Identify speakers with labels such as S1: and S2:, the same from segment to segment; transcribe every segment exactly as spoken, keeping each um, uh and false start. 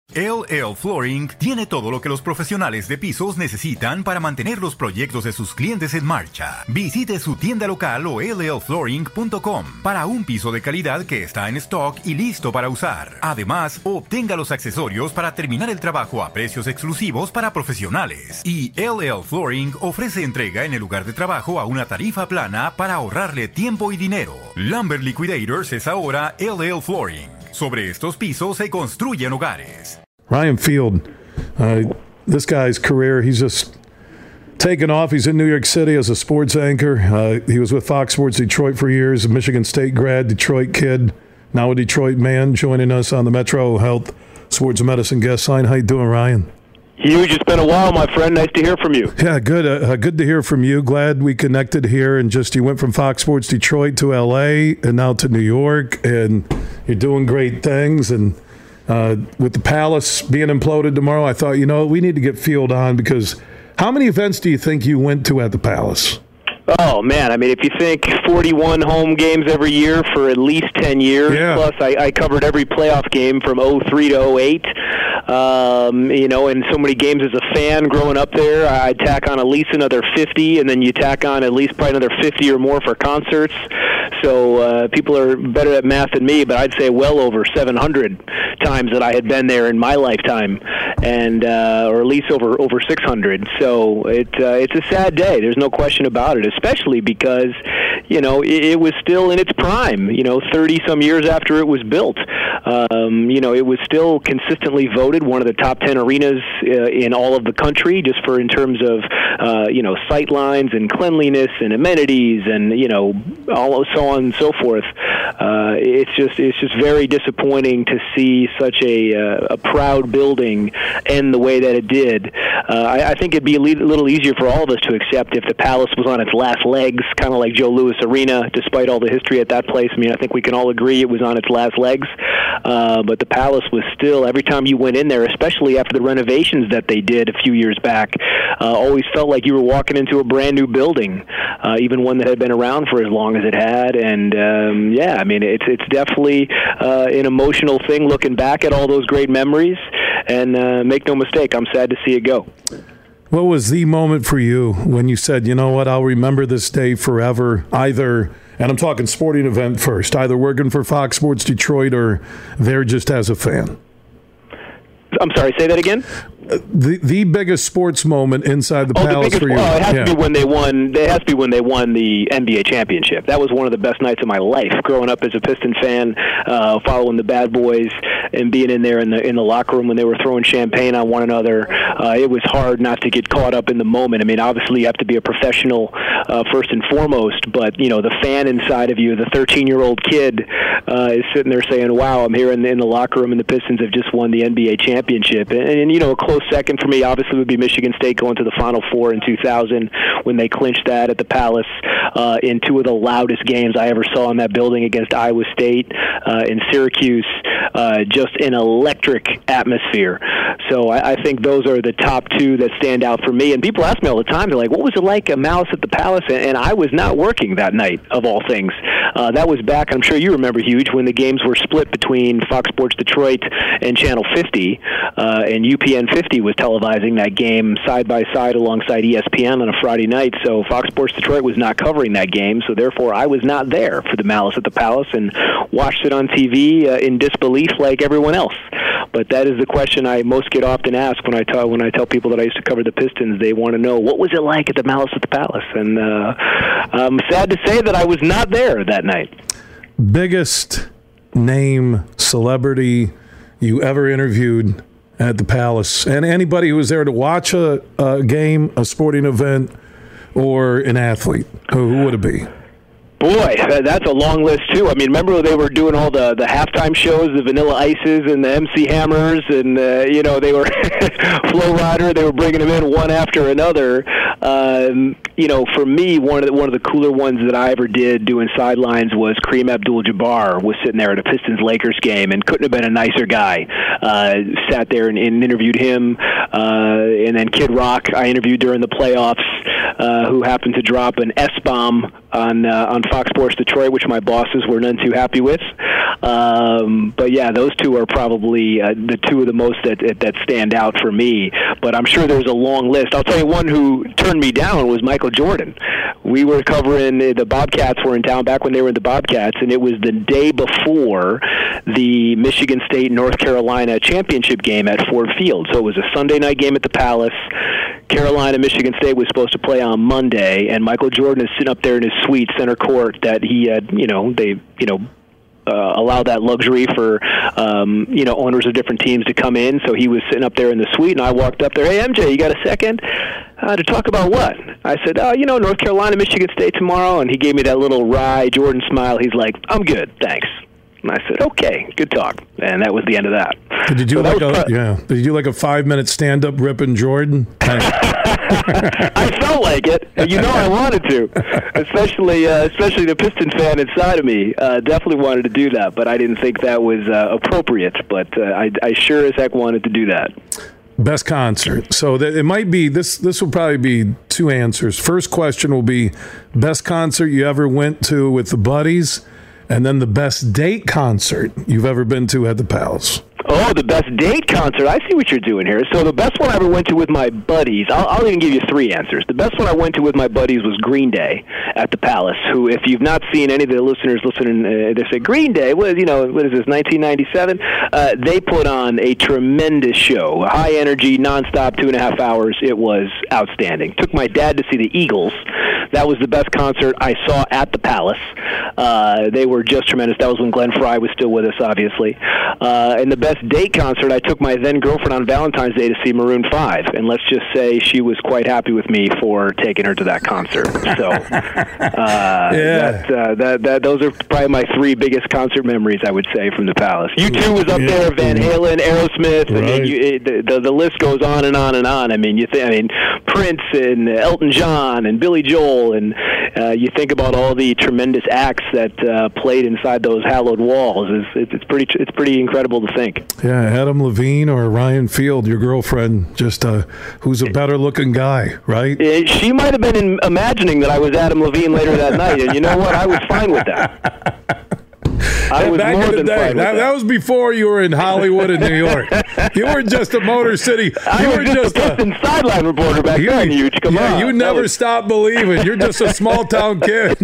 S1: L L Flooring tiene todo lo que los profesionales de pisos necesitan para mantener los proyectos de sus clientes en marcha. Visite su tienda local o L L flooring punto com para un piso de calidad que está en stock y listo para usar. Además, obtenga los accesorios para terminar el trabajo a precios exclusivos para profesionales. Y L L Flooring ofrece entrega en el lugar de trabajo a una tarifa plana para ahorrarle tiempo y dinero. Lumber Liquidators es ahora L L Flooring. Sobre estos pisos se construyen hogares.
S2: Ryan Field, uh, this guy's career, he's just taken off. He's in New York City as a sports anchor. Uh, he was with Fox Sports Detroit for years, a Michigan State grad, Detroit kid, now a Detroit man, joining us on the Metro Health Sports Medicine guest line. How you doing, Ryan?
S3: Huge. It's been a while, my friend. Nice to hear from you.
S2: Yeah, good. Uh, good to hear from you. Glad we connected here. And just you went from Fox Sports Detroit to L A and now to New York, and you're doing great things. And uh, with the Palace being imploded tomorrow, I thought, you know, we need to get Field on, because how many events do you think you went to at the Palace?
S3: Oh, man. I mean, if you think forty-one home games every year for at least ten years,
S2: yeah.
S3: plus I, I covered every playoff game from oh three to oh eight, um, you know, and so many games as a fan growing up there, I'd tack on at least another fifty, and then you tack on at least probably another fifty or more for concerts. So uh, people are better at math than me, but I'd say well over seven hundred times that I had been there in my lifetime, and uh, or at least over over six hundred. So it uh, it's a sad day. There's no question about it, especially because, you know, it, it was still in its prime, you know, thirty some years after it was built. Um, you know, it was still consistently voted one of the top ten arenas uh, in all of the country, just for in terms of, uh, you know, sight lines and cleanliness and amenities and, you know, all so on and so forth. Uh, it's just it's just very disappointing to see such a, uh, a proud building end the way that it did. Uh, I, I think it'd be a little easier for all of us to accept if the Palace was on its last legs, kind of like Joe Louis Arena, despite all the history at that place. I mean, I think we can all agree it was on its last legs. Uh, but the Palace was still, every time you went in there, especially after the renovations that they did a few years back, uh, always felt like you were walking into a brand new building, uh, even one that had been around for as long as it had. And um, yeah, I mean, it's it's definitely uh, an emotional thing looking back at all those great memories. And uh, make no mistake, I'm sad to see it go.
S2: What was the moment for you when you said, you know what, I'll remember this day forever, either, and I'm talking sporting event first, either working for Fox Sports Detroit or there just as a fan?
S3: I'm sorry, say that again?
S2: The the biggest sports moment inside the
S3: oh,
S2: Palace
S3: the biggest,
S2: for you.
S3: Well, it has
S2: yeah.
S3: to be when they won. It has to be when they won the N B A championship. That was one of the best nights of my life. Growing up as a Piston fan, uh, following the Bad Boys, and being in there in the in the locker room when they were throwing champagne on one another, uh, it was hard not to get caught up in the moment. I mean, obviously you have to be a professional uh, first and foremost, but you know the fan inside of you, the thirteen-year-old kid, uh, is sitting there saying, "Wow, I'm here in the, in the locker room, and the Pistons have just won the N B A championship." And, and you know, a close second for me obviously would be Michigan State going to the Final Four in two thousand when they clinched that at the Palace uh, in two of the loudest games I ever saw in that building against Iowa State uh, in Syracuse. Uh, just an electric atmosphere. So I, I think those are the top two that stand out for me. And people ask me all the time, they're like, what was it like at Malice at the Palace? And, and I was not working that night, of all things. Uh, that was back, I'm sure you remember, Huge, when the games were split between Fox Sports Detroit and Channel fifty, uh, and U P N fifty was televising that game side by side alongside E S P N on a Friday night. So Fox Sports Detroit was not covering that game, so therefore I was not there for the Malice at the Palace and watched it on T V uh, in disbelief like everyone else. But that is the question I most get often asked when I tell when I tell people that I used to cover the Pistons. They want to know, what was it like at the Malice at the Palace? And uh, I'm sad to say that I was not there that night.
S2: Biggest name, celebrity you ever interviewed at the Palace? And anybody who was there to watch a, a game, a sporting event, or an athlete, who would it be?
S3: Boy, that's a long list, too. I mean, remember they were doing all the, the halftime shows, the Vanilla Ices and the M C Hammers, and, uh, you know, they were Flo Rida, they were bringing them in one after another. Um, you know, for me, one of the, one of the cooler ones that I ever did doing sidelines was Kareem Abdul-Jabbar was sitting there at a Pistons-Lakers game and couldn't have been a nicer guy. Uh, sat there and, and interviewed him. Uh, and then Kid Rock, I interviewed during the playoffs. uh, who happened to drop an S-bomb on uh, on Fox Sports Detroit, which my bosses were none too happy with. Um, but yeah, those two are probably uh, the two of the most that, that that stand out for me. But I'm sure there's a long list. I'll tell you one who turned me down was Michael Jordan. We were covering the Bobcats were in town back when they were in the Bobcats, and it was the day before the Michigan State North Carolina championship game at Ford Field. So it was a Sunday night game at the Palace. Carolina, Michigan State was supposed to play on Monday, and Michael Jordan is sitting up there in his suite, center court, that he had, you know, they, you know, Uh, allow that luxury for, um, you know, owners of different teams to come in. So he was sitting up there in the suite, and I walked up there, hey, M J, you got a second? Uh, to talk about what? I said, oh, you know, North Carolina, Michigan State tomorrow. And he gave me that little wry Jordan smile. He's like, I'm good, thanks. And I said, okay, good talk. And that was the end of that.
S2: Did you do
S3: so
S2: like a
S3: pro-
S2: yeah? Did you do like a five minute stand up ripping Jordan?
S3: I felt like it. You know, I wanted to, especially uh, especially the Piston fan inside of me. Uh, definitely wanted to do that, but I didn't think that was uh, appropriate. But uh, I, I sure as heck wanted to do that.
S2: Best concert. So that it might be this. This will probably be two answers. First question will be best concert you ever went to with the buddies, and then the best date concert you've ever been to at the Palace.
S3: Oh, the best date concert. I see what you're doing here. So the best one I ever went to with my buddies, I'll, I'll even give you three answers. The best one I went to with my buddies was Green Day at the Palace, who, if you've not seen any of the listeners listening, uh, they say, Green Day, what is, you know, what is this, nineteen ninety-seven? Uh, they put on a tremendous show, high energy, nonstop, two and a half hours. It was outstanding. Took my dad to see the Eagles. That was the best concert I saw at the Palace. Uh, they were just tremendous. That was when Glenn Frey was still with us, obviously. Uh, and the best date concert, I took my then-girlfriend on Valentine's Day to see Maroon five, and let's just say she was quite happy with me for taking her to that concert. So uh,
S2: yeah.
S3: that, uh, that, that, those are probably my three biggest concert memories, I would say, from the Palace. U two was up
S2: yeah.
S3: there, Van Halen, Aerosmith,
S2: right.
S3: and you, it, the, the list goes on and on and on. I mean, you th- I mean, Prince and Elton John and Billy Joel, and uh, you think about all the tremendous acts that uh, played inside those hallowed walls. It's, it's pretty it's pretty incredible to think.
S2: Yeah, Adam Levine or Ryan Field, your girlfriend, just uh, who's a better looking guy, right?
S3: It, she might have been in, imagining that I was Adam Levine later that night, and you know what? I was fine with that. I was
S2: back
S3: more
S2: in the
S3: than
S2: day,
S3: fine with
S2: that,
S3: that.
S2: that was before you were in Hollywood and New York. You were just a Motor City. You
S3: I
S2: were
S3: was just,
S2: just
S3: a Piston sideline reporter back
S2: you,
S3: then, huge. Come
S2: yeah,
S3: on.
S2: you
S3: That
S2: never
S3: was-
S2: stop believing. You're just a small town kid,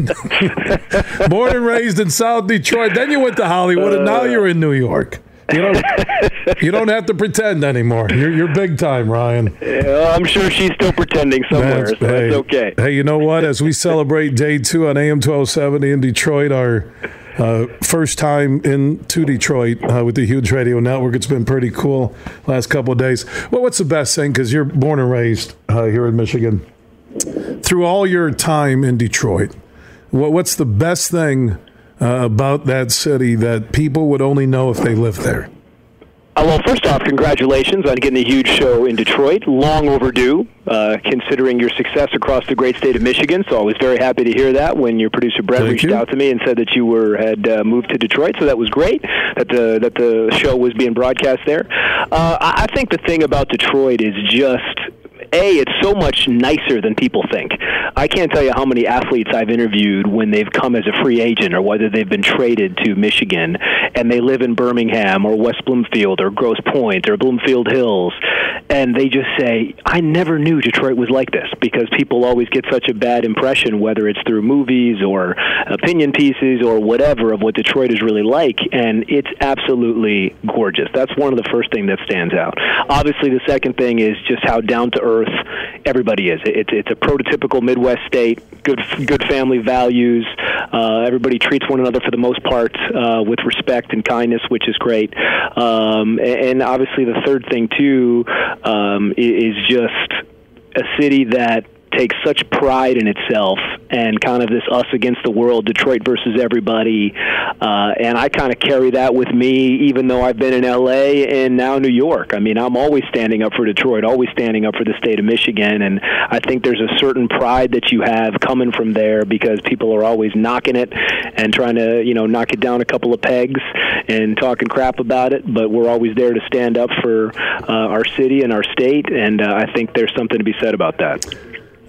S2: born and raised in South Detroit. Then you went to Hollywood, and now you're in New York. You don't, you don't have to pretend anymore. You're, you're big time, Ryan.
S3: Yeah, I'm sure she's still pretending somewhere,
S2: That's,
S3: so
S2: hey,
S3: that's okay.
S2: Hey, you know what? As we celebrate day two on A M twelve seventy in Detroit, our uh, first time into Detroit uh, with the Huge Radio Network, it's been pretty cool last couple of days. Well, what's the best thing? Because you're born and raised uh, here in Michigan. Through all your time in Detroit, what, what's the best thing uh, about that city that people would only know if they lived there?
S3: Uh, well, first off, congratulations on getting a huge show in Detroit. Long overdue, uh, considering your success across the great state of Michigan. So I was very happy to hear that when your producer Brett
S2: Thank
S3: reached
S2: you.
S3: out to me and said that you were had uh, moved to Detroit. So that was great that the that the show was being broadcast there. Uh, I I think the thing about Detroit is just, A, it's so much nicer than people think. I can't tell you how many athletes I've interviewed when they've come as a free agent or whether they've been traded to Michigan and they live in Birmingham or West Bloomfield or Grosse Pointe or Bloomfield Hills, and they just say, I never knew Detroit was like this, because people always get such a bad impression, whether it's through movies or opinion pieces or whatever, of what Detroit is really like, and it's absolutely gorgeous. That's one of the first things that stands out. Obviously, the second thing is just how down-to-earth everybody is. It's it's a prototypical Midwest state, good good family values. Uh, everybody treats one another for the most part uh, with respect and kindness, which is great. Um, and obviously, the third thing too um, is just a city that takes such pride in itself and kind of this us against the world, Detroit versus everybody. Uh, and I kind of carry that with me, even though I've been in L A and now New York. I mean, I'm always standing up for Detroit, always standing up for the state of Michigan. And I think there's a certain pride that you have coming from there, because people are always knocking it and trying to, you know, knock it down a couple of pegs and talking crap about it. But we're always there to stand up for uh, our city and our state. And uh, I think there's something to be said about that.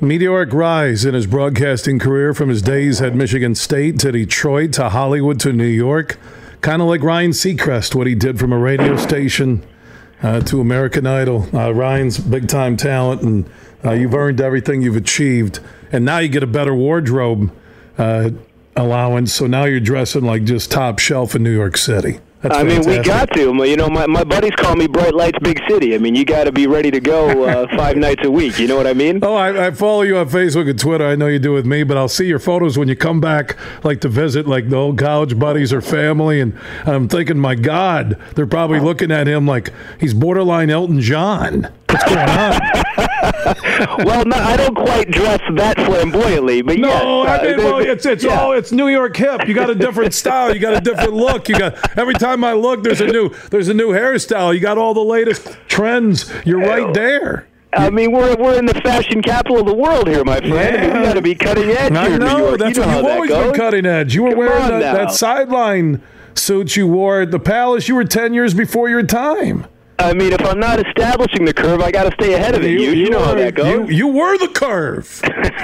S2: Meteoric rise in his broadcasting career from his days at Michigan State to Detroit to Hollywood to New York. Kind of like Ryan Seacrest, what he did from a radio station uh, to American Idol. Uh, Ryan's big-time talent, and uh, you've earned everything you've achieved. And now you get a better wardrobe uh, allowance, so now you're dressing like just top shelf in New York City. That's
S3: I mean,
S2: fantastic.
S3: we got to. You know, my, my buddies call me Bright Lights Big City. I mean, you got to be ready to go uh, five nights a week. You know what I mean?
S2: Oh, I, I follow you on Facebook and Twitter. I know you do with me, but I'll see your photos when you come back, like to visit, like the old college buddies or family. And I'm thinking, my God, they're probably looking at him like he's borderline Elton John. What's going on?
S3: Well, no, I don't quite dress that flamboyantly, but
S2: no,
S3: yes,
S2: I mean,
S3: uh,
S2: well, it's it's
S3: yeah.
S2: all it's New York hip. You got a different style. You got a different look. You got every time I look, there's a new there's a new hairstyle. You got all the latest trends. You're right there.
S3: I mean, we're we're in the fashion capital of the world here, my friend.
S2: Yeah.
S3: I mean, we got to be cutting edge
S2: I
S3: here in
S2: know.
S3: New York.
S2: That's
S3: you know
S2: what you've
S3: how
S2: always
S3: that
S2: been
S3: goes.
S2: cutting edge. You were
S3: Come
S2: wearing
S3: on
S2: that,
S3: now.
S2: that sideline suit you wore at the Palace. You were ten years before your time.
S3: I mean, if I'm not establishing the curve, I got to stay ahead of it. You, you, you know
S2: were,
S3: how that goes.
S2: You, you were the curve.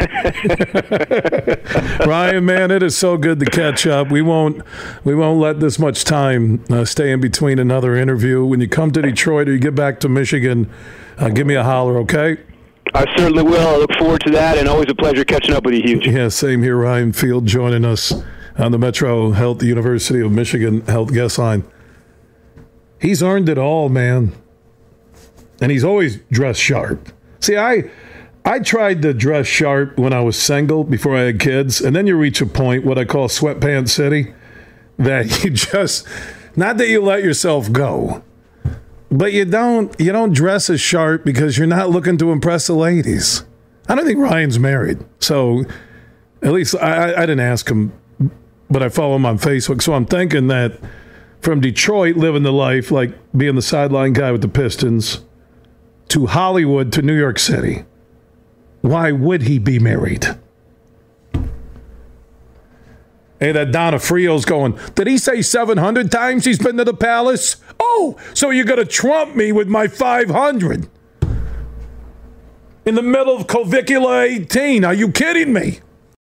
S2: Ryan, man, it is so good to catch up. We won't we won't let this much time uh, stay in between another interview. When you come to Detroit or you get back to Michigan, uh, give me a holler, okay?
S3: I certainly will. I look forward to that, and always a pleasure catching up with you, Huge.
S2: Yeah, same here. Ryan Field joining us on the Metro Health University of Michigan Health Guest Line. He's earned it all, man. And he's always dressed sharp. See, I I tried to dress sharp when I was single before I had kids, and then you reach a point, what I call sweatpants city, that you just, not that you let yourself go, but you don't you don't dress as sharp because you're not looking to impress the ladies. I don't think Ryan's married, so at least I, I didn't ask him, but I follow him on Facebook, so I'm thinking that from Detroit, living the life, like being the sideline guy with the Pistons, to Hollywood, to New York City. Why would he be married? Hey, that Donna Frio's going, did he say seven hundred times he's been to the Palace? Oh, so you're going to trump me with my five hundred? In the middle of Covicula eighteen. Are you kidding me?